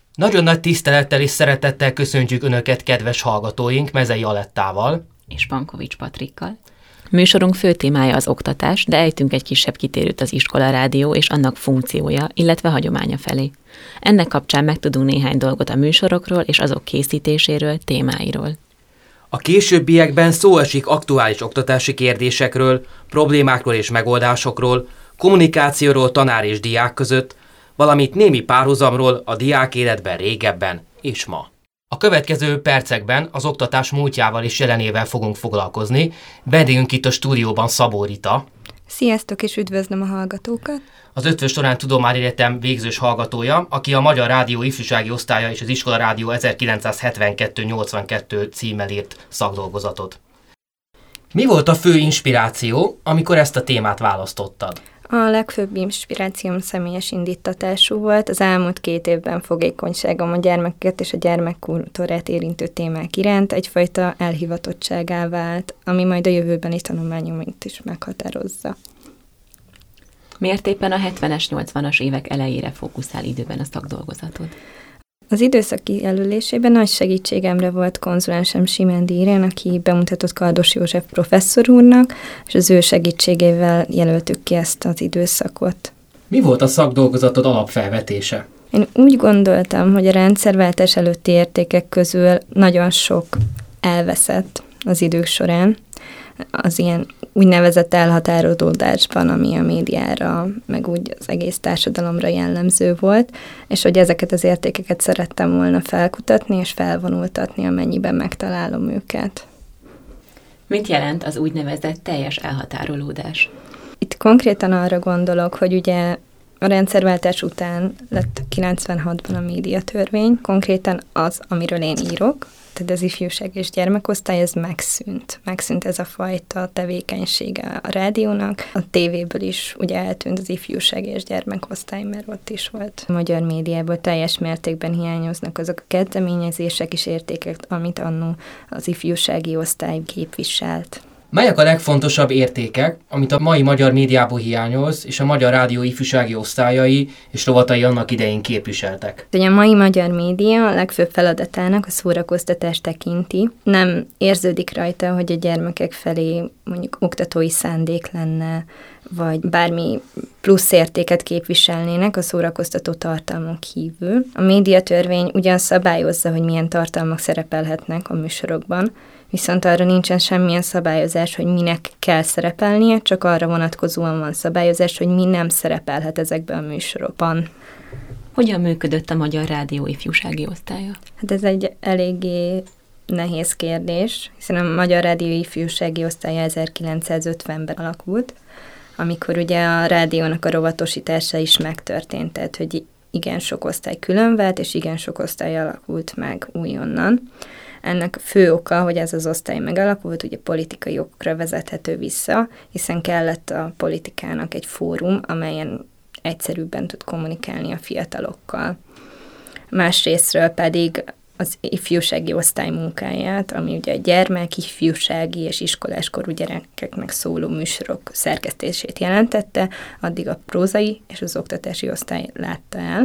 Nagyon nagy tisztelettel és szeretettel köszöntjük Önöket, kedves hallgatóink, Mezei Alettával és Pankovics Patrikkal. Műsorunk fő témája az oktatás, de ejtünk egy kisebb kitérőt az iskolarádió és annak funkciója, illetve hagyománya felé. Ennek kapcsán megtudunk néhány dolgot a műsorokról és azok készítéséről, témáiról. A későbbiekben szó esik aktuális oktatási kérdésekről, problémákról és megoldásokról, kommunikációról tanár és diák között, valamint némi párhuzamról a diák életben régebben és ma. A következő percekben az oktatás múltjával és jelenével fogunk foglalkozni. Vendégünk itt a stúdióban Szabó Rita. Sziasztok, és üdvözlöm a hallgatókat! Az Eötvös Loránd Tudományegyetem végzős hallgatója, aki a Magyar Rádió ifjúsági osztálya és az Iskola Rádió 1972-82 címmel írt szakdolgozatot. Mi volt a fő inspiráció, amikor ezt a témát választottad? A legfőbb inspirációm személyes indítatású volt. Az elmúlt 2 évben fogékonyságom a gyermekeket és a gyermekkultúrát érintő témák iránt egyfajta elhivatottságá vált, ami majd a jövőbeni tanulmányomat is meghatározza. Miért éppen a 70-es, 80-as évek elejére fókuszál időben a szakdolgozatod? Az időszak kijelölésében nagy segítségemre volt konzulensem Simendi Irén, aki bemutatott Kardos József professzor úrnak, és az ő segítségével jelöltük ki ezt az időszakot. Mi volt a szakdolgozatod alapfelvetése? Én úgy gondoltam, hogy a rendszerváltás előtti értékek közül nagyon sok elveszett az idők során, az ilyen úgynevezett elhatárolódásban, ami a médiára, meg úgy az egész társadalomra jellemző volt, és hogy ezeket az értékeket szerettem volna felkutatni és felvonultatni, amennyiben megtalálom őket. Mit jelent az úgynevezett teljes elhatárolódás? Itt konkrétan arra gondolok, hogy ugye a rendszerváltás után lett 96-ban a médiatörvény, konkrétan az, amiről én írok, tehát az ifjúság és gyermekosztály, ez megszűnt. Megszűnt ez a fajta tevékenysége a rádiónak. A tévéből is ugye eltűnt az ifjúság és gyermekosztály, mert ott is volt. A magyar médiából teljes mértékben hiányoznak azok a kezdeményezések és értékek, amit annó az ifjúsági osztály képviselt. Melyek a legfontosabb értékek, amit a mai magyar médiából hiányoz, és a Magyar Rádió ifjúsági osztályai és rovatai annak idején képviseltek? Ugye a mai magyar média a legfőbb feladatának a szórakoztatást tekinti. Nem érződik rajta, hogy a gyermekek felé mondjuk oktatói szándék lenne, vagy bármi plusz értéket képviselnének a szórakoztató tartalmon kívül. A médiatörvény ugyan szabályozza, hogy milyen tartalmak szerepelhetnek a műsorokban, viszont arra nincsen semmilyen szabályozás, hogy minek kell szerepelnie, csak arra vonatkozóan van szabályozás, hogy mi nem szerepelhet ezekben a műsorokban. Hogyan működött a Magyar Rádió ifjúsági osztálya? Hát ez egy eléggé nehéz kérdés, hiszen a Magyar Rádió ifjúsági osztálya 1950-ben alakult, amikor ugye a rádiónak a rovatosítása is megtörtént, tehát hogy igen sok osztály külön vált, és igen sok osztály alakult meg újonnan. Ennek fő oka, hogy ez az osztály megalakult, ugye politikai okokra vezethető vissza, hiszen kellett a politikának egy fórum, amelyen egyszerűbben tud kommunikálni a fiatalokkal. Másrésztről pedig az ifjúsági osztály munkáját, ami ugye a gyermek, ifjúsági és iskoláskorú gyerekeknek szóló műsorok szerkesztését jelentette, addig a prózai és az oktatási osztály látta el.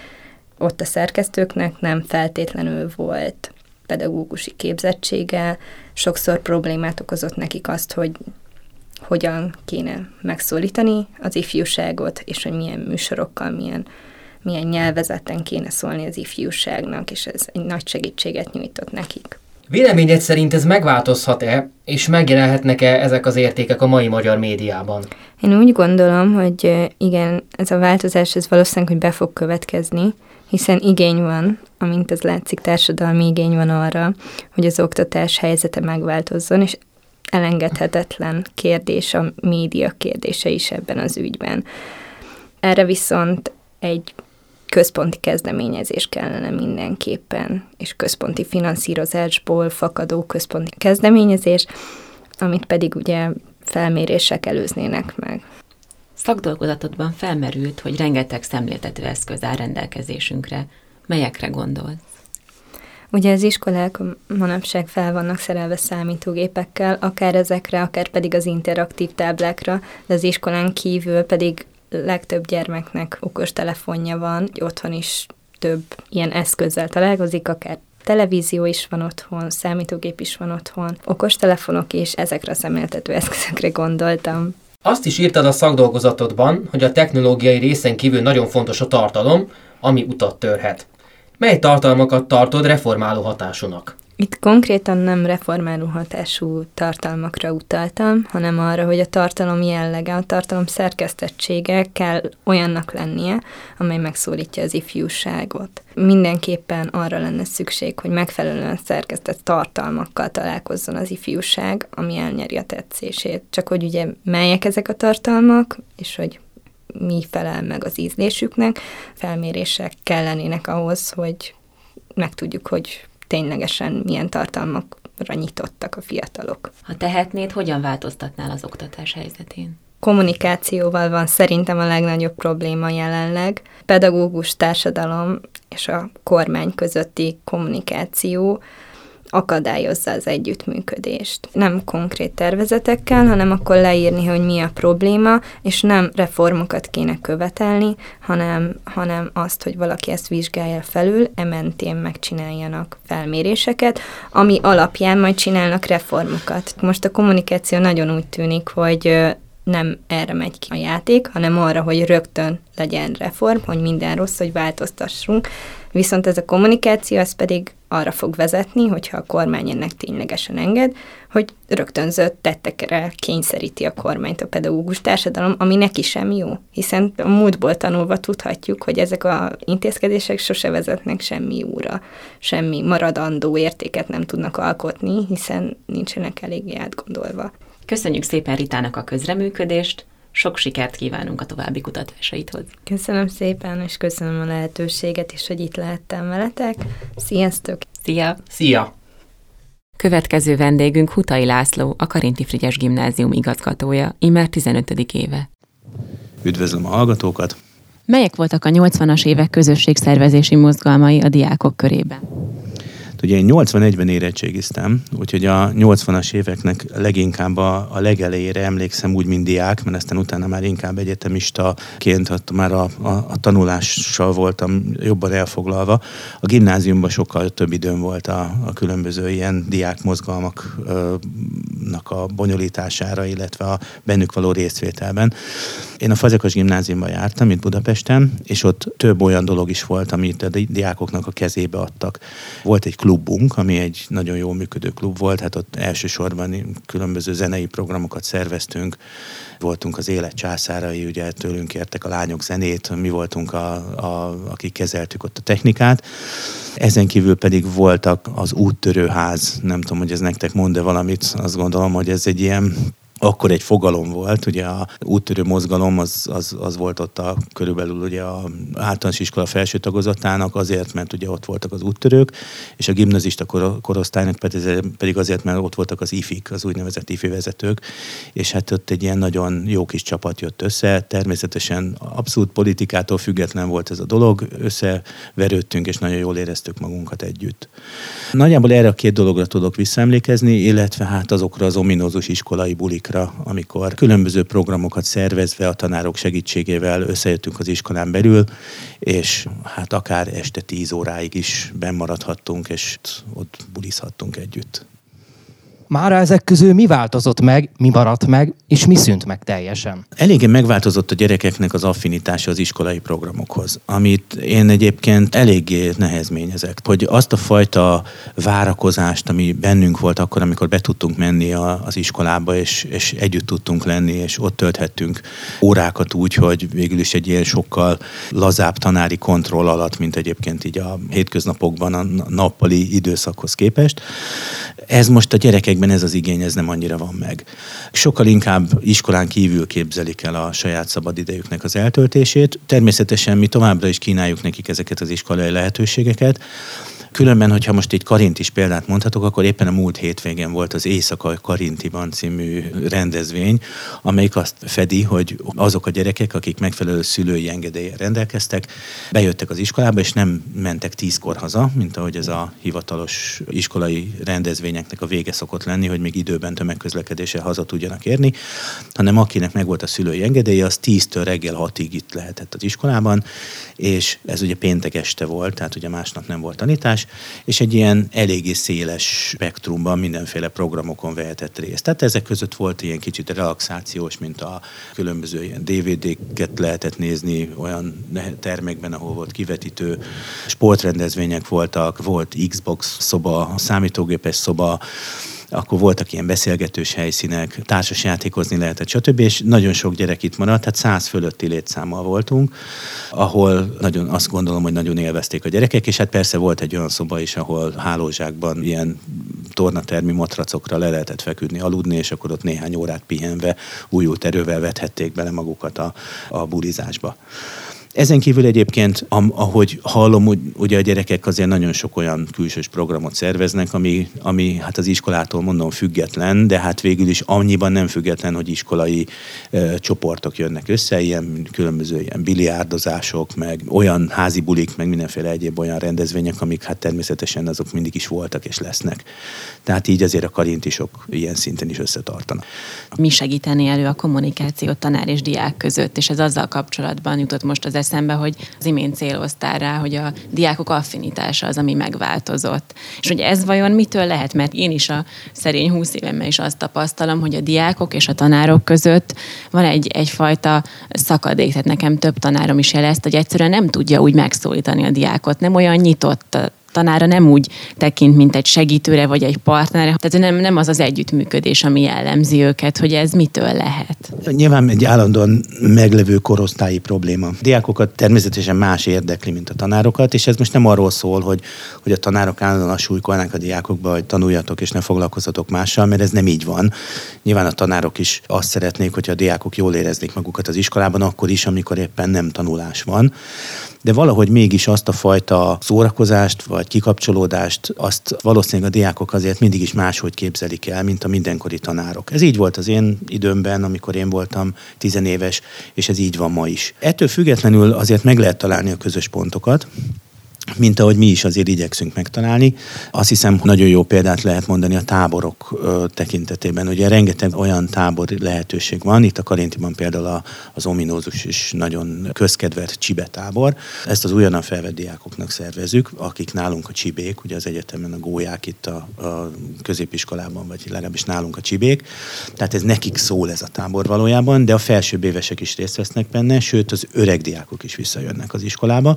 Ott a szerkesztőknek nem feltétlenül volt pedagógusi képzettsége, sokszor problémát okozott nekik azt, hogy hogyan kéne megszólítani az ifjúságot, és hogy milyen műsorokkal, milyen nyelvezeten kéne szólni az ifjúságnak, és ez egy nagy segítséget nyújtott nekik. Véleményed szerint ez megváltozhat-e, és megjelenhetnek-e ezek az értékek a mai magyar médiában? Én úgy gondolom, hogy igen, ez a változás ez valószínűleg, hogy be fog következni, hiszen igény van, amint ez látszik, társadalmi igény van arra, hogy az oktatás helyzete megváltozzon, és elengedhetetlen kérdés a média kérdése is ebben az ügyben. Erre viszont egy központi kezdeményezés kellene mindenképpen, és központi finanszírozásból fakadó központi kezdeményezés, amit pedig ugye felmérések előznének meg. Szakdolgozatodban felmerült, hogy rengeteg szemléltető eszköz áll rendelkezésünkre. Melyekre gondolsz? Ugye az iskolák manapság fel vannak szerelve számítógépekkel, akár ezekre, akár pedig az interaktív táblákra, de az iskolán kívül pedig legtöbb gyermeknek okostelefonja van, otthon is több ilyen eszközzel találkozik, akár televízió is van otthon, számítógép is van otthon, okostelefonok is, ezekre a szemléltető eszközökre gondoltam. Azt is írtad a szakdolgozatodban, hogy a technológiai részen kívül nagyon fontos a tartalom, ami utat törhet. Mely tartalmakat tartod reformáló hatásúnak? Itt konkrétan nem reformáló hatású tartalmakra utaltam, hanem arra, hogy a tartalom jellege, a tartalom szerkesztettsége kell olyannak lennie, amely megszólítja az ifjúságot. Mindenképpen arra lenne szükség, hogy megfelelően szerkesztett tartalmakkal találkozzon az ifjúság, ami elnyeri a tetszését. Csak hogy ugye melyek ezek a tartalmak, és hogy mi felel meg az ízlésüknek, felmérések kellenének ahhoz, hogy megtudjuk, hogy ténylegesen milyen tartalmakra nyitottak a fiatalok. Ha tehetnéd, hogyan változtatnál az oktatás helyzetén? Kommunikációval van szerintem a legnagyobb probléma jelenleg. Pedagógus társadalom és a kormány közötti kommunikáció akadályozza az együttműködést. Nem konkrét tervezetekkel, hanem akkor leírni, hogy mi a probléma, és nem reformokat kéne követelni, hanem azt, hogy valaki ezt vizsgálja felül, mentén megcsináljanak felméréseket, ami alapján majd csinálnak reformokat. Most a kommunikáció nagyon úgy tűnik, hogy nem erre megy ki a játék, hanem arra, hogy rögtön legyen reform, hogy minden rossz, hogy változtassunk. Viszont ez a kommunikáció, ez pedig arra fog vezetni, hogyha a kormány ennek ténylegesen enged, hogy rögtönzött tettekre kényszeríti a kormányt a pedagógus társadalom, ami neki sem jó. Hiszen a múltból tanulva tudhatjuk, hogy ezek az intézkedések sose vezetnek semmi jóra, semmi maradandó értéket nem tudnak alkotni, hiszen nincsenek eléggé átgondolva. Köszönjük szépen Ritának a közreműködést, sok sikert kívánunk a további kutatásaidhoz. Köszönöm szépen, és köszönöm a lehetőséget is, hogy itt lehettem veletek. Sziasztok! Szia! Szia! Következő vendégünk Hutai László, a Karinti Frigyes Gimnázium igazgatója, immár 15. éve. Üdvözlöm a hallgatókat! Melyek voltak a 80-as évek közösségszervezési mozgalmai a diákok körében? Ugye én 81-ben érettségiztem, úgyhogy a 80-as éveknek leginkább a legelejére emlékszem úgy, mint diák, mert aztán utána már inkább egyetemistaként, ott már a tanulással voltam jobban elfoglalva. A gimnáziumban sokkal több időm volt a különböző ilyen diákmozgalmaknak a bonyolítására, illetve a bennük való részvételben. Én a Fazekas gimnáziumban jártam, itt Budapesten, és ott több olyan dolog is volt, amit a diákoknak a kezébe adtak. Volt egy klubunk, ami egy nagyon jól működő klub volt, hát ott elsősorban különböző zenei programokat szerveztünk, voltunk az élet császárai, ugye tőlünk kértek a lányok zenét, mi voltunk akik kezeltük ott a technikát. Ezen kívül pedig voltak az úttörőház, nem tudom, hogy ez nektek mond-e valamit, azt gondolom, hogy ez egy ilyen akkor egy fogalom volt, ugye a úttörő mozgalom az volt ott körülbelül ugye a általános iskola felső tagozatának azért, mert ugye ott voltak az úttörők, és a gimnazista korosztálynak pedig azért, mert ott voltak az ifik, az úgynevezett ifi vezetők, és hát ott egy ilyen nagyon jó kis csapat jött össze, természetesen abszolút politikától független volt ez a dolog, összeverődtünk, és nagyon jól éreztük magunkat együtt. Nagyjából erre a két dologra tudok visszaemlékezni, illetve hát azokra az ominózus iskolai bulikra, amikor különböző programokat szervezve a tanárok segítségével összejöttünk az iskolán belül, és hát akár este 10 óráig is bennmaradhattunk, és ott bulizhattunk együtt. Mára ezek közül mi változott meg, mi maradt meg, és mi szűnt meg teljesen? Eléggé megváltozott a gyerekeknek az affinitása az iskolai programokhoz, amit én egyébként eléggé nehezményezek. Hogy azt a fajta várakozást, ami bennünk volt akkor, amikor be tudtunk menni az iskolába, és együtt tudtunk lenni, és ott tölthettünk órákat úgy, hogy végül is egy ilyen sokkal lazább tanári kontroll alatt, mint egyébként így a hétköznapokban a nappali időszakhoz képest. Ez most a gyerekekben ez az igény, ez nem annyira van meg. Sokkal inkább iskolán kívül képzelik el a saját szabadidejüknek az eltöltését. Természetesen mi továbbra is kínáljuk nekik ezeket az iskolai lehetőségeket, Különben, hogyha most egy karintis példát mondhatok, akkor éppen a múlt hétvégén volt az Éjszaka Karintiban című rendezvény, amelyik azt fedi, hogy azok a gyerekek, akik megfelelő szülői engedéllyel rendelkeztek, bejöttek az iskolába, és nem mentek 10-kor haza, mint ahogy ez a hivatalos iskolai rendezvényeknek a vége szokott lenni, hogy még időben tömegközlekedéssel haza tudjanak érni, hanem akinek megvolt a szülői engedélye, az 10-től reggel 6-ig itt lehetett az iskolában, és ez ugye péntek este volt, tehát ugye másnap nem volt tanítás, és egy ilyen eléggé széles spektrumban mindenféle programokon vehetett részt. Tehát ezek között volt ilyen kicsit relaxációs, mint a különböző ilyen DVD-ket lehetett nézni olyan termekben, ahol volt kivetítő, sportrendezvények voltak, volt Xbox szoba, számítógépes szoba, akkor voltak ilyen beszélgetős helyszínek, társasjátékozni lehetett, stb. És nagyon sok gyerek itt maradt, tehát 100 fölötti létszámmal voltunk, ahol azt gondolom, hogy nagyon élvezték a gyerekek, és hát persze volt egy olyan szoba is, ahol hálózsákban ilyen tornatermi matracokra le lehetett feküdni, aludni, és akkor ott néhány órát pihenve újult erővel vethették bele magukat a bulizásba. Ezen kívül egyébként, ahogy hallom, ugye a gyerekek azért nagyon sok olyan külsős programot szerveznek, ami hát az iskolától mondom független, de hát végül is annyiban nem független, hogy iskolai csoportok jönnek össze, ilyen különböző ilyen biliárdozások, meg olyan házi bulik, meg mindenféle egyéb olyan rendezvények, amik hát természetesen azok mindig is voltak és lesznek. Tehát így azért a karintisok ilyen szinten is összetartanak. Mi segíteni elő a kommunikációt tanár és diák között, és ez azzal kapcsolatban jutott most az eszembe, hogy az imént céloztál rá, hogy a diákok affinitása az, ami megváltozott. És hogy ez vajon mitől lehet? Mert én is a szerény 20 évemmel is azt tapasztalom, hogy a diákok és a tanárok között van egyfajta szakadék. Tehát nekem több tanárom is jelezte, hogy egyszerűen nem tudja úgy megszólítani a diákot, nem olyan nyitott tanára, nem úgy tekint, mint egy segítőre vagy egy partnerre. Tehát nem az az együttműködés, ami jellemzi őket, hogy ez mitől lehet. Nyilván egy állandóan meglevő korosztályi probléma. A diákokat természetesen más érdekli, mint a tanárokat, és ez most nem arról szól, hogy a tanárok állandóan súlykolnák a diákokba, hogy tanuljatok és ne foglalkozzatok mással, mert ez nem így van. Nyilván a tanárok is azt szeretnék, hogyha a diákok jól éreznék magukat az iskolában, akkor is, amikor éppen nem tanulás van. De valahogy mégis azt a fajta szórakozást vagy kikapcsolódást, azt valószínűleg a diákok azért mindig is máshogy képzelik el, mint a mindenkori tanárok. Ez így volt az én időmben, amikor én voltam 10 éves, és ez így van ma is. Ettől függetlenül azért meg lehet találni a közös pontokat, mint ahogy mi is azért igyekszünk megtalálni. Azt hiszem, nagyon jó példát lehet mondani a táborok tekintetében. Ugye rengeteg olyan tábor lehetőség van, itt a Karintiban például az ominózus és nagyon közkedvelt Csibe tábor. Ezt az újonnan felvett diákoknak szervezzük, akik nálunk a csibék, ugye az egyetemen a gólyák itt a középiskolában, vagy legalábbis nálunk a csibék. Tehát ez nekik szól ez a tábor valójában, de a felsőbb évesek is részt vesznek benne, sőt az öreg diákok is visszajönnek az iskolába,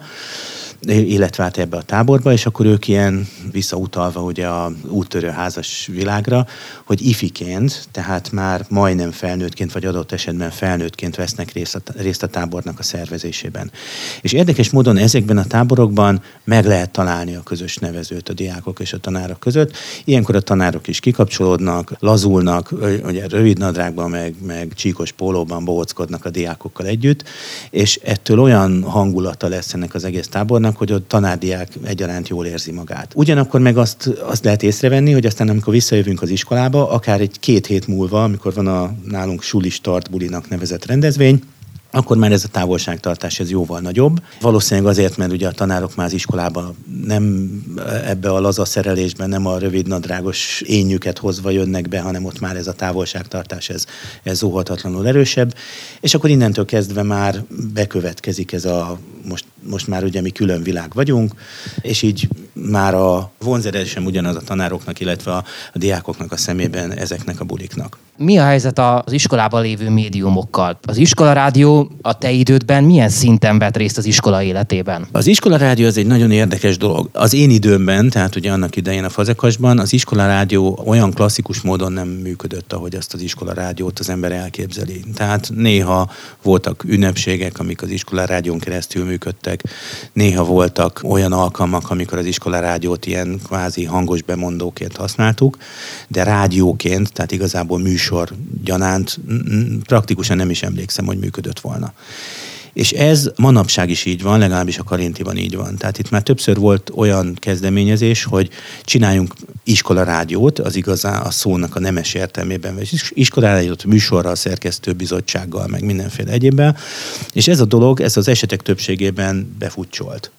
illetve át ebbe a táborba, és akkor ők ilyen visszautalva ugye a úttörő házas világra, hogy ifiként, tehát már majdnem felnőttként, vagy adott esetben felnőttként vesznek részt a tábornak a szervezésében. És érdekes módon ezekben a táborokban meg lehet találni a közös nevezőt a diákok és a tanárok között. Ilyenkor a tanárok is kikapcsolódnak, lazulnak, ugye rövid nadrágban, meg csíkos pólóban bohóckodnak a diákokkal együtt, és ettől olyan hangulata lesz ennek az egész tábornak, hogy a tanárdiák egyaránt jól érzi magát. Ugyanakkor meg azt lehet észrevenni, hogy aztán amikor visszajövünk az iskolába, akár egy 2 hét múlva, amikor van a nálunk sulis tart bulinak nevezett rendezvény, akkor már ez a távolságtartás ez jóval nagyobb. Valószínűleg azért, mert ugye a tanárok már az iskolában nem ebbe a laza szerelésben, nem a rövid nadrágos énjüket hozva jönnek be, hanem ott már ez a távolságtartás, ez óhatatlanul erősebb. És akkor innentől kezdve már bekövetkezik ez a, most már ugye mi külön világ vagyunk, és így már a vonzerés sem ugyanaz a tanároknak, illetve a diákoknak a szemében ezeknek a buliknak. Mi a helyzet az iskolában lévő médiumokkal? Az iskolarádió a te idődben milyen szinten vett részt az iskola életében? Az iskolarádió az egy nagyon érdekes dolog. Az én időmben, tehát ugye annak idején a Fazegasban, az iskolarádió olyan klasszikus módon nem működött, ahogy azt az iskolarádiót az ember elképzeli. Tehát néha voltak ünnepségek, amik az iskolarádión keresztül működtek, néha voltak olyan alkalmak, amikor az iskolarádiót ilyen kvázi hangos bemondóként használtuk, de rádióként, tehát igazából műsor gyanánt praktikusan nem is emlékszem, hogy működött volna. És ez manapság is így van, legalábbis a Karintiban így van. Tehát itt már többször volt olyan kezdeményezés, hogy csináljunk iskolarádiót, az igazán a szónak a nemes értelmében, vagy iskolarádiót műsorral, szerkesztőbizottsággal, meg mindenféle egyébben. És ez a dolog, ez az esetek többségében befutcsolt.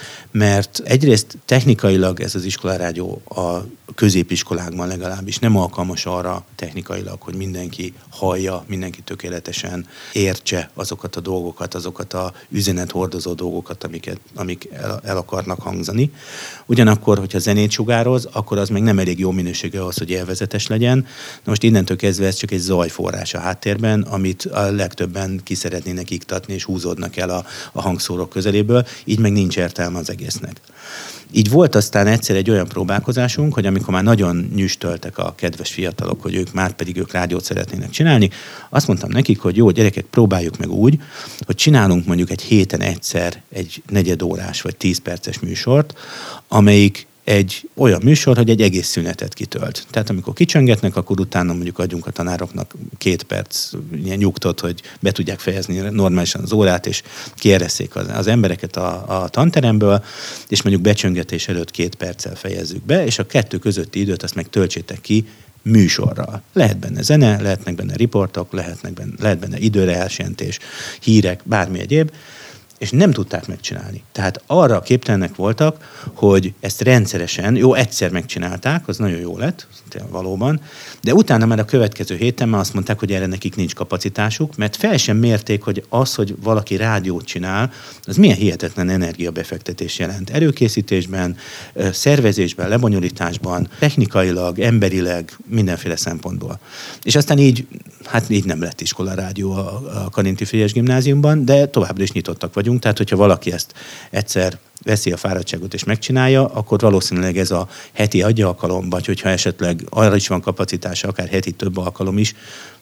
Mert egyrészt technikailag ez az iskolarádió a középiskolákban legalábbis nem alkalmas arra technikailag, hogy mindenki hallja, mindenki tökéletesen értse azokat a dolgokat, azokat a üzenethordozó dolgokat, amik el akarnak hangzani. Ugyanakkor, hogyha zenét sugároz, akkor az még nem elég jó minőségű ahhoz, hogy élvezetes legyen. Na most innentől kezdve ez csak egy zajforrás a háttérben, amit a legtöbben ki szeretnének iktatni, és húzódnak el a hangszóró közeléből, így meg nincs értelme az egésznek. Így volt aztán egyszer egy olyan próbálkozásunk, hogy amikor már nagyon nyüstöltek a kedves fiatalok, hogy ők rádiót szeretnének csinálni, azt mondtam nekik, hogy jó, gyerekek, próbáljuk meg úgy, hogy csinálunk mondjuk egy héten egyszer egy negyedórás vagy 10 perces műsort, amelyik egy olyan műsor, hogy egy egész szünetet kitölt. Tehát amikor kicsöngetnek, akkor utána mondjuk adjunk a tanároknak 2 perc ilyen nyugtot, hogy be tudják fejezni normálisan az órát, és kieresszék az embereket a tanteremből, és mondjuk becsöngetés előtt 2 perccel fejezzük be, és a 2 közötti időt azt meg töltsétek ki műsorral. Lehet benne zene, lehetnek benne riportok, lehet benne időre elsentés, hírek, bármi egyéb, és nem tudták megcsinálni. Tehát arra képtelenek voltak, hogy ezt rendszeresen, jó, egyszer megcsinálták, az nagyon jó lett, valóban, de utána már a következő héten már azt mondták, hogy erre nekik nincs kapacitásuk, mert fel sem mérték, hogy az, hogy valaki rádiót csinál, az milyen hihetetlen energiabefektetés jelent. Előkészítésben, szervezésben, lebonyolításban, technikailag, emberileg, mindenféle szempontból. És aztán így nem lett iskolarádió a Karinti Frigyes Gimnáziumban, de továbbra is nyitottak vagyunk, tehát hogyha valaki ezt egyszer veszi a fáradtságot és megcsinálja, akkor valószínűleg ez a heti alkalom, vagy hogyha esetleg arra is van kapacitása, akár heti több alkalom is,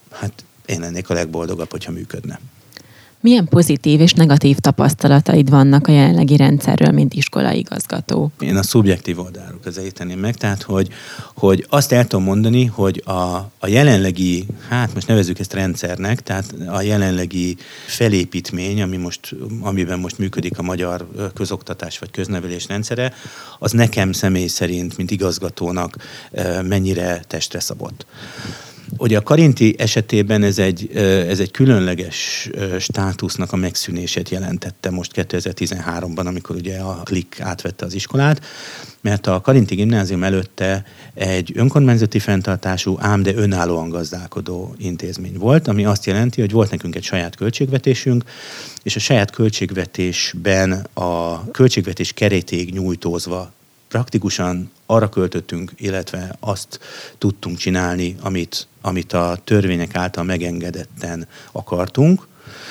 én lennék a legboldogabb, hogyha működne. Milyen pozitív és negatív tapasztalataid vannak a jelenlegi rendszerről, mint iskolaigazgató? Én a szubjektív oldalról közelíteném meg, tehát hogy azt el tudom mondani, hogy a jelenlegi, most nevezzük ezt rendszernek, tehát a jelenlegi felépítmény, amiben most működik a magyar közoktatás vagy köznevelés rendszere, az nekem személy szerint, mint igazgatónak mennyire testre szabott. Ugye a Karinti esetében ez egy különleges státusznak a megszűnését jelentette most 2013-ban, amikor ugye a Klik átvette az iskolát, mert a Karinti Gimnázium előtte egy önkormányzati fenntartású, ám de önállóan gazdálkodó intézmény volt, ami azt jelenti, hogy volt nekünk egy saját költségvetésünk, és a saját költségvetésben a költségvetés keretéig nyújtózva praktikusan arra költöttünk, illetve azt tudtunk csinálni, amit a törvények által megengedetten akartunk,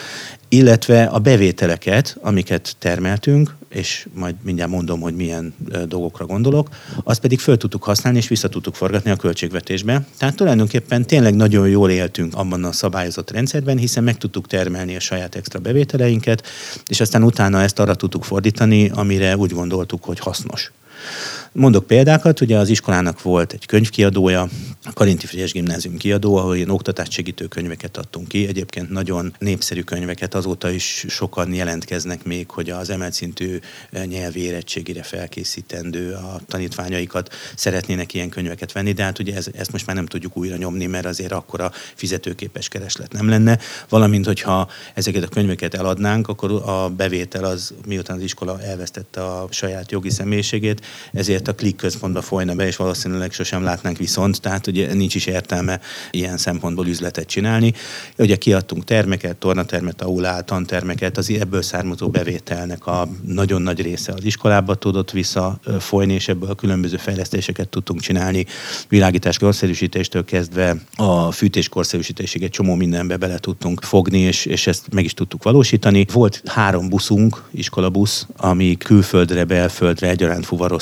illetve a bevételeket, amiket termeltünk, és majd mindjárt mondom, hogy milyen dolgokra gondolok, azt pedig föl tudtuk használni, és vissza tudtuk forgatni a költségvetésbe. Tehát tulajdonképpen tényleg nagyon jól éltünk abban a szabályozott rendszerben, hiszen meg tudtuk termelni a saját extra bevételeinket, és aztán utána ezt arra tudtuk fordítani, amire úgy gondoltuk, hogy hasznos. Mondok példákat, ugye az iskolának volt egy könyvkiadója, a Karinti Frigyes Gimnázium kiadó, ahol ilyen oktatást segítő könyveket adtunk ki, egyébként nagyon népszerű könyveket, azóta is sokan jelentkeznek még, hogy az emelt szintű nyelvi érettségire felkészítendő a tanítványaikat szeretnének ilyen könyveket venni, de hát ugye ezt most már nem tudjuk újra nyomni, mert azért akkora fizetőképes kereslet nem lenne, valamint hogyha ezeket a könyveket eladnánk, akkor a bevétel az, miután az iskola elvesztette a saját jogi személyiségét, ezért a Klik központba folyna be, és valószínűleg sosem látnánk viszont, tehát ugye nincs is értelme ilyen szempontból üzletet csinálni. Ugye kiadtunk termeket, tornatermet, aulát, tantermeket, az ebből származó bevételnek a nagyon nagy része az iskolába tudott visszafolyni, és ebből a különböző fejlesztéseket tudtunk csinálni, világítás korszerűsítéstől kezdve a fűtés korszerűsítésig egy csomó mindenbe bele tudtunk fogni, és ezt meg is tudtuk valósítani. Volt 3 buszunk, iskolabusz, ami külföldre, belföldre egyaránt fuvaroztak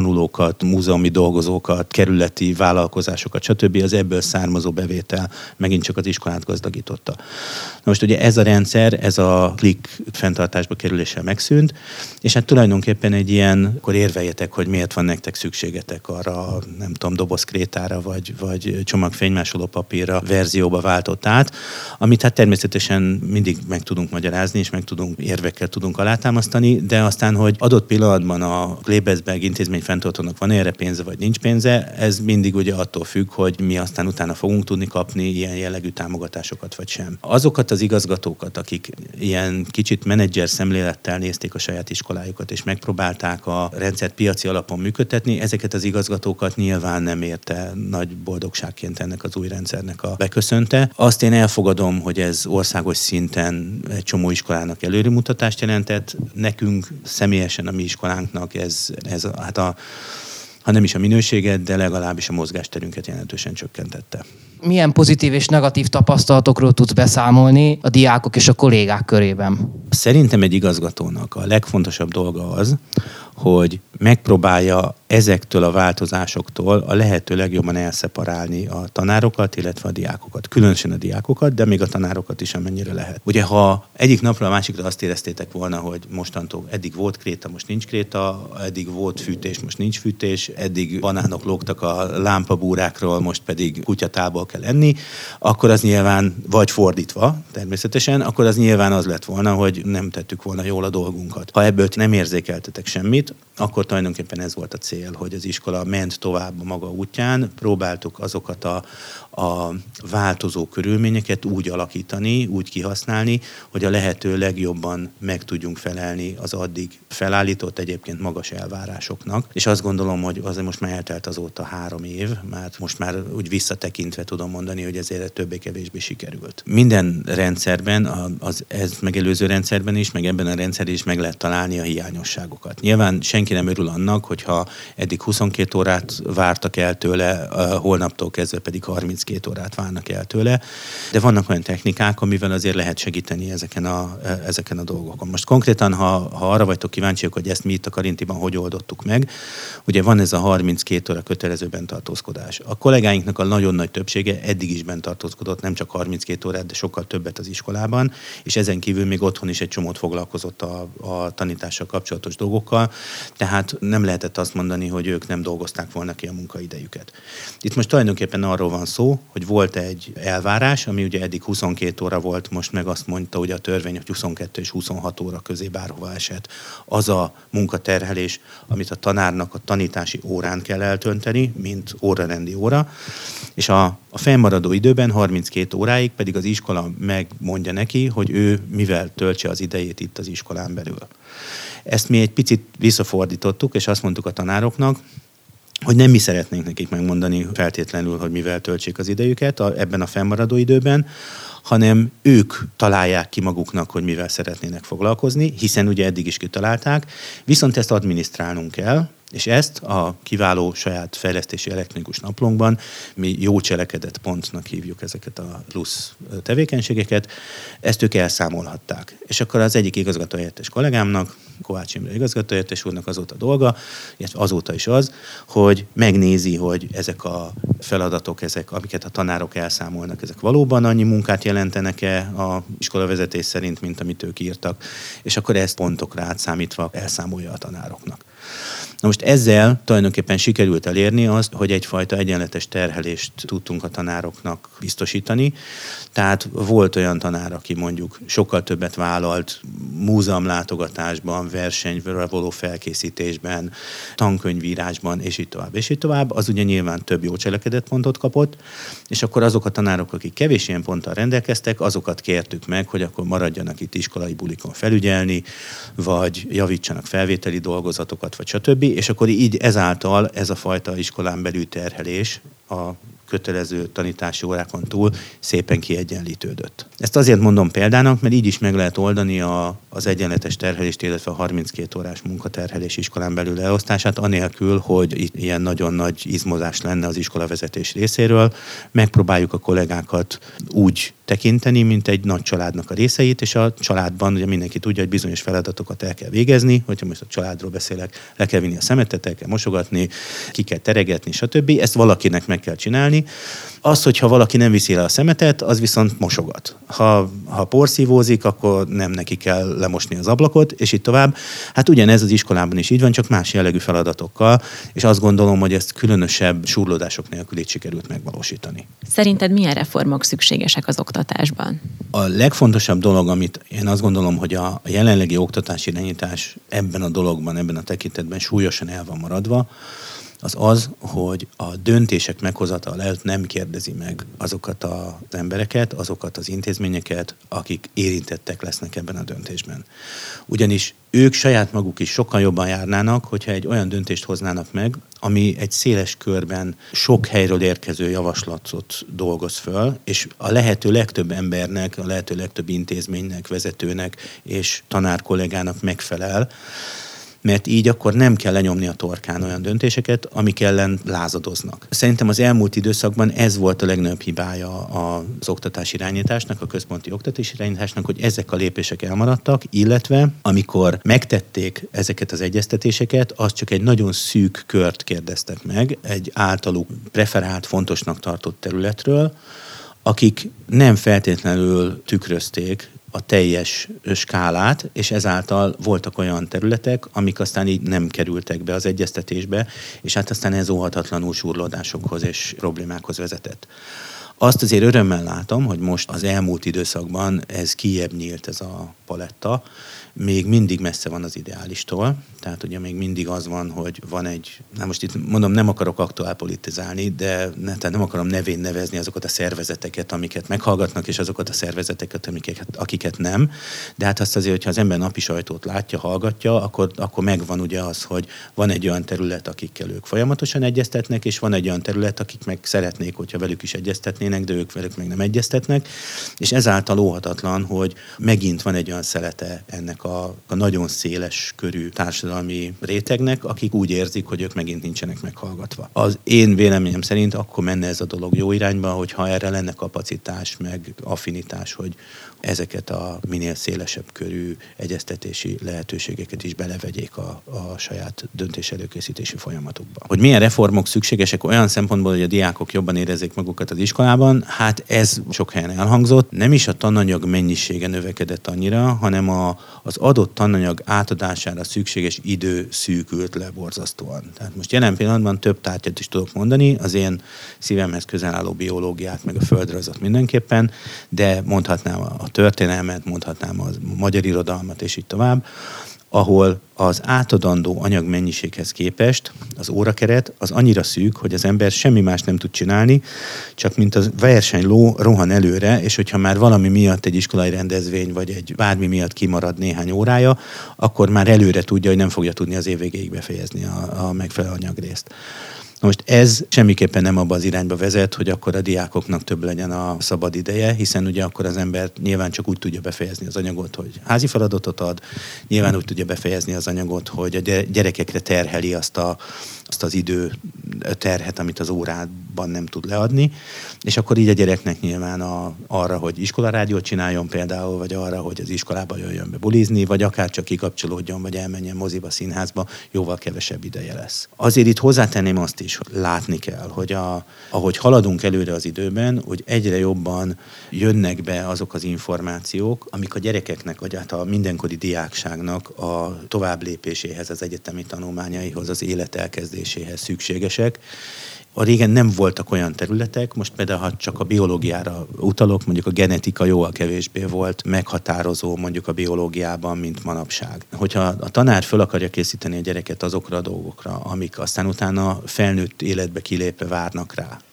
tanulókat, múzeumi dolgozókat, kerületi vállalkozásokat, stb. Az ebből származó bevétel megint csak az iskolát gazdagította. Na most ugye ez a rendszer, ez a klik fenntartásba kerüléssel megszűnt, és hát tulajdonképpen egy ilyen, akkor érveljetek, hogy miért van nektek szükségetek arra, nem tudom, dobozkrétára, vagy csomagfénymásoló papírra verzióba váltott át, amit hát természetesen mindig meg tudunk magyarázni, és érvekkel tudunk alátámasztani, de aztán, hogy adott pillanatban a Klebersberg intézmény fenntartónak van erre pénze, vagy nincs pénze, ez mindig ugye attól függ, hogy mi aztán utána fogunk tudni kapni ilyen jellegű támogatásokat, vagy sem. Azokat az igazgatókat, akik ilyen kicsit menedzser szemlélettel nézték a saját iskolájukat, és megpróbálták a rendszert piaci alapon működtetni, ezeket az igazgatókat nyilván nem érte nagy boldogságként ennek az új rendszernek a beköszönte. Azt én elfogadom, hogy ez országos szinten egy csomó iskolának előremutatást jelentett. Nekünk személyesen a mi iskolánknak ez hát ha nem is a minőséget, de legalábbis a mozgásterünket jelentősen csökkentette. Milyen pozitív és negatív tapasztalatokról tudsz beszámolni a diákok és a kollégák körében? Szerintem egy igazgatónak a legfontosabb dolga az, hogy megpróbálja ezektől a változásoktól a lehető legjobban elszeparálni a tanárokat, illetve a diákokat. Különösen a diákokat, de még a tanárokat is, amennyire lehet. Ugye, ha egyik napra a másikra azt éreztétek volna, hogy mostantól eddig volt kréta, most nincs kréta, eddig volt fűtés, most nincs fűtés, eddig banánok lógtak a lámpabúrákról, most pedig kutyatából kell enni, akkor az nyilván, vagy fordítva természetesen, akkor az nyilván az lett volna, hogy nem tettük volna jól a dolgunkat. Ha ebből nem érzékeltetek semmit, akkor tulajdonképpen ez volt a cél, hogy az iskola ment tovább a maga útján, próbáltuk azokat a változó körülményeket úgy alakítani, úgy kihasználni, hogy a lehető legjobban meg tudjunk felelni az addig felállított egyébként magas elvárásoknak. És azt gondolom, hogy azért most már eltelt azóta 3 év, mert most már úgy visszatekintve tudom mondani, hogy ezért többé-kevésbé sikerült. Minden rendszerben, az ezt megelőző rendszerben is, meg ebben a rendszerben is meg lehet találni a hiányosságokat. Nyilván senki nem örül annak, hogyha eddig 22 órát vártak el tőle, holnaptól kezdve pedig 32 órát várnak el tőle, de vannak olyan technikák, amivel azért lehet segíteni ezeken a dolgokon. Most konkrétan, ha arra vagytok kíváncsiak, hogy ezt mi itt a Karintiban hogy oldottuk meg, ugye van ez a 32 óra kötelező bentartózkodás. A kollégáinknak a nagyon nagy többsége eddig is bentartózkodott, nem csak 32 órát, de sokkal többet az iskolában, és ezen kívül még otthon is egy csomót foglalkozott a tanítással kapcsolatos dolgokkal, tehát nem lehetett azt mondani, hogy ők nem dolgozták volna ki a munkaidejüket. Itt most tulajdonképpen arról van szó, hogy volt egy elvárás, ami ugye eddig 22 óra volt, most meg azt mondta ugye a törvény, hogy 22 és 26 óra közé bárhova esett. Az a munkaterhelés, amit a tanárnak a tanítási órán kell eltönteni, mint órarendi óra, és a fennmaradó időben 32 óráig pedig az iskola megmondja neki, hogy ő mivel töltse az idejét itt az iskolán belül. Ezt mi egy picit visszafordítottuk, és azt mondtuk a tanároknak, hogy nem mi szeretnénk nekik megmondani feltétlenül, hogy mivel töltsék az idejüket ebben a fennmaradó időben, hanem ők találják ki maguknak, hogy mivel szeretnének foglalkozni, hiszen ugye eddig is kitalálták, viszont ezt adminisztrálnunk kell, és ezt a kiváló saját fejlesztési elektronikus naplónkban mi jó cselekedett pontnak hívjuk ezeket a plusz tevékenységeket, ezt ők elszámolhatták. És akkor az egyik igazgatóhelyettes kollégámnak, Kovács Imre igazgatóhelyettes úrnak az volt a dolga, illetve azóta is az, hogy megnézi, hogy ezek a feladatok, amiket a tanárok elszámolnak, ezek valóban annyi munkát jelentenek-e a iskolavezetés szerint, mint amit ők írtak, és akkor ezt pontokra átszámítva elszámolja a tanároknak. Na most ezzel tulajdonképpen sikerült elérni azt, hogy egyfajta egyenletes terhelést tudtunk a tanároknak biztosítani. Tehát volt olyan tanár, aki mondjuk sokkal többet vállalt múzeumlátogatásban, versenyre való felkészítésben, tankönyvírásban, és így tovább, és így tovább. Az ugye nyilván több jó cselekedett pontot kapott, és akkor azok a tanárok, akik kevés ilyen ponttal rendelkeztek, azokat kértük meg, hogy akkor maradjanak itt iskolai bulikon felügyelni, vagy javítsanak felvételi dolgozatokat, vagy stb. És akkor így ezáltal ez a fajta iskolán belül terhelés a kötelező tanítási órákon túl szépen kiegyenlítődött. Ezt azért mondom példának, mert így is meg lehet oldani az egyenletes terhelést, illetve a 32 órás munkaterhelés iskolán belül elosztását, anélkül, hogy itt ilyen nagyon nagy izmozás lenne az iskolavezetés részéről. Megpróbáljuk a kollégákat úgy tekinteni, mint egy nagy családnak a részeit, és a családban ugye mindenki tudja, hogy bizonyos feladatokat el kell végezni, hogyha most a családról beszélek, le kell vinni a szemetet, el kell mosogatni, ki kell teregetni, stb. Ezt valakinek meg kell csinálni. Az, hogyha valaki nem viszi le a szemetet, az viszont mosogat. Ha porszívózik, akkor nem neki kell lemosni az ablakot, és így tovább. Hát ugyanez az iskolában is így van, csak más jellegű feladatokkal, és azt gondolom, hogy ezt különösebb súrlódások nélkül így sikerült megvalósítani. Szerinted milyen reformok szükségesek az oktatásban? A legfontosabb dolog, amit én azt gondolom, hogy a jelenlegi oktatási irányítás ebben a dologban, ebben a tekintetben súlyosan el van maradva, az, hogy a döntések meghozatala előtt nem kérdezi meg azokat az embereket, azokat az intézményeket, akik érintettek lesznek ebben a döntésben. Ugyanis ők saját maguk is sokkal jobban járnának, hogyha egy olyan döntést hoznának meg, ami egy széles körben sok helyről érkező javaslatot dolgoz föl, és a lehető legtöbb embernek, a lehető legtöbb intézménynek, vezetőnek és tanárkollégának megfelel, mert így akkor nem kell lenyomni a torkán olyan döntéseket, amik ellen lázadoznak. Szerintem az elmúlt időszakban ez volt a legnagyobb hibája az oktatási irányításnak, a központi oktatási irányításnak, hogy ezek a lépések elmaradtak, illetve amikor megtették ezeket az egyeztetéseket, az csak egy nagyon szűk kört kérdeztek meg, egy általuk preferált, fontosnak tartott területről, akik nem feltétlenül tükrözték a teljes skálát, és ezáltal voltak olyan területek, amik aztán így nem kerültek be az egyeztetésbe, és hát aztán ez óhatatlanul súrlódásokhoz és problémákhoz vezetett. Azt azért örömmel látom, hogy most az elmúlt időszakban ez kijebb nyílt ez a paletta, még mindig messze van az ideálistól, tehát ugye még mindig az van, hogy van egy, most itt mondom, nem akarok aktuálpolitizálni, de tehát nem akarom nevén nevezni azokat a szervezeteket, amiket meghallgatnak, és azokat a szervezeteket, akiket nem, de hát azt azért, hogyha az ember napi sajtót látja, hallgatja, akkor megvan ugye az, hogy van egy olyan terület, akikkel ők folyamatosan egyeztetnek, és van egy olyan terület, akik meg szeretnék, hogyha velük is egyeztetnének, de ők velük meg nem egyeztetnek, és ezáltal óhatatlan, hogy megint van egy olyan szelete ennek a nagyon széles körű társadalmi rétegnek, akik úgy érzik, hogy ők megint nincsenek meghallgatva. Az én véleményem szerint akkor menne ez a dolog jó irányba, hogyha erre lenne kapacitás, meg affinitás, hogy ezeket a minél szélesebb körű egyeztetési lehetőségeket is belevegyék a saját döntés előkészítési folyamatokba. Hogy milyen reformok szükségesek olyan szempontból, hogy a diákok jobban érezzék magukat az iskolában, hát ez sok helyen elhangzott. Nem is a tananyag mennyisége növekedett annyira, hanem az adott tananyag átadására szükséges idő szűkült le borzasztóan. Tehát most jelen pillanatban több tárgyat is tudok mondani, az én szívemhez közel álló biológiát, meg a földrajzot mindenképpen, de mondhatnám a történelmet, mondhatnám a magyar irodalmat, és így tovább, ahol az átadandó anyagmennyiséghez képest az órakeret az annyira szűk, hogy az ember semmi más nem tud csinálni, csak mint a versenyló rohan előre, és hogyha már valami miatt egy iskolai rendezvény, vagy egy bármi miatt kimarad néhány órája, akkor már előre tudja, hogy nem fogja tudni az év végéig befejezni a megfelelő anyagrészt. Most ez semmiképpen nem abba az irányba vezet, hogy akkor a diákoknak több legyen a szabad ideje, hiszen ugye akkor az ember nyilván csak úgy tudja befejezni az anyagot, hogy házi feladatot ad, nyilván úgy tudja befejezni az anyagot, hogy a gyerekekre terheli azt az idő terhet, amit az órában nem tud leadni, és akkor így a gyereknek nyilván arra, hogy iskolarádiót csináljon például, vagy arra, hogy az iskolába jöjjön be bulizni, vagy akár csak kikapcsolódjon, vagy elmenjen moziba, színházba, jóval kevesebb ideje lesz. Azért itt hozzátenném azt is, hogy látni kell, hogy ahogy haladunk előre az időben, hogy egyre jobban jönnek be azok az információk, amik a gyerekeknek, vagy hát a mindenkori diákságnak a továbblépéséhez, az egyetemi tanulmányaihoz, az élet elkezdéséhez szükségesek. A régen nem voltak olyan területek, most például, ha csak a biológiára utalok, mondjuk a genetika jóval kevésbé volt meghatározó mondjuk a biológiában, mint manapság. Hogyha a tanár föl akarja készíteni a gyereket azokra a dolgokra, amik aztán utána felnőtt életbe kilépve várnak rá,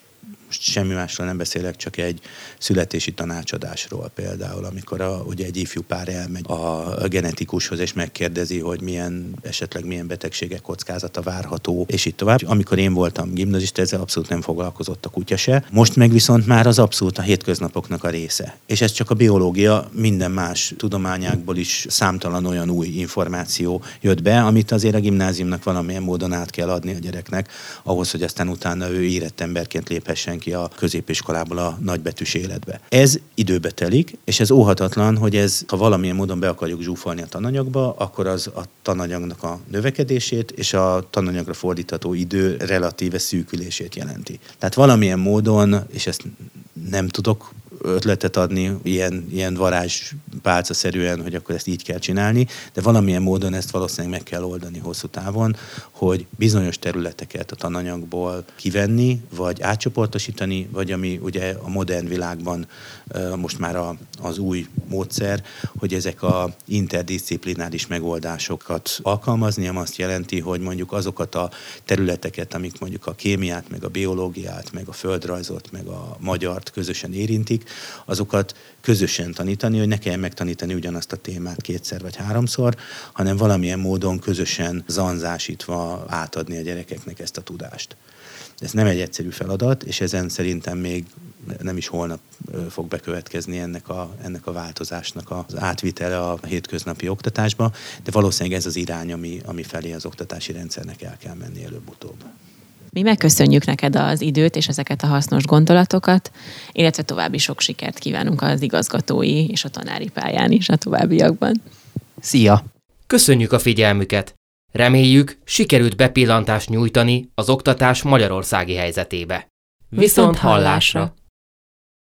most semmi másról nem beszélek, csak egy születési tanácsadásról például, amikor ugye egy ifjú pár elmegy a genetikushoz, és megkérdezi, hogy esetleg milyen betegségek kockázata várható, és így tovább. Amikor én voltam gimnazista, ezzel abszolút nem foglalkozott a kutya se. Most meg viszont már az abszolút a hétköznapoknak a része. És ez csak a biológia, minden más tudományákból is számtalan olyan új információ jött be, amit azért a gimnáziumnak valamilyen módon át kell adni a gyereknek, ahhoz, hogy aztán utána ő érett emberként léphessen ki a középiskolából a nagybetűs életbe. Ez időbe telik, és ez óhatatlan, hogy ha valamilyen módon be akarjuk zsúfolni a tananyagba, akkor az a tananyagnak a növekedését és a tananyagra fordítható idő relatíve szűkülését jelenti. Tehát valamilyen módon, és ezt nem tudok ötletet adni ilyen varázspálcaszerűen, hogy akkor ezt így kell csinálni, de valamilyen módon ezt valószínűleg meg kell oldani hosszú távon, hogy bizonyos területeket a tananyagból kivenni, vagy átcsoportosítani, vagy ami ugye a modern világban most már az új módszer, hogy ezek a interdisziplináris megoldásokat alkalmazni, ami azt jelenti, hogy mondjuk azokat a területeket, amik mondjuk a kémiát, meg a biológiát, meg a földrajzot, meg a magyart közösen érintik, azokat közösen tanítani, hogy ne kelljen megtanítani ugyanazt a témát 2-szer vagy 3-szor, hanem valamilyen módon közösen zanzásítva átadni a gyerekeknek ezt a tudást. Ez nem egy egyszerű feladat, és ezen szerintem még nem is holnap fog bekövetkezni ennek a változásnak az átvitele a hétköznapi oktatásba, de valószínűleg ez az irány, ami felé az oktatási rendszernek el kell menni előbb-utóbb. Mi megköszönjük neked az időt és ezeket a hasznos gondolatokat, illetve további sok sikert kívánunk az igazgatói és a tanári pályán is a továbbiakban. Szia! Köszönjük a figyelmüket! Reméljük, sikerült bepillantást nyújtani az oktatás magyarországi helyzetébe. Viszont hallásra!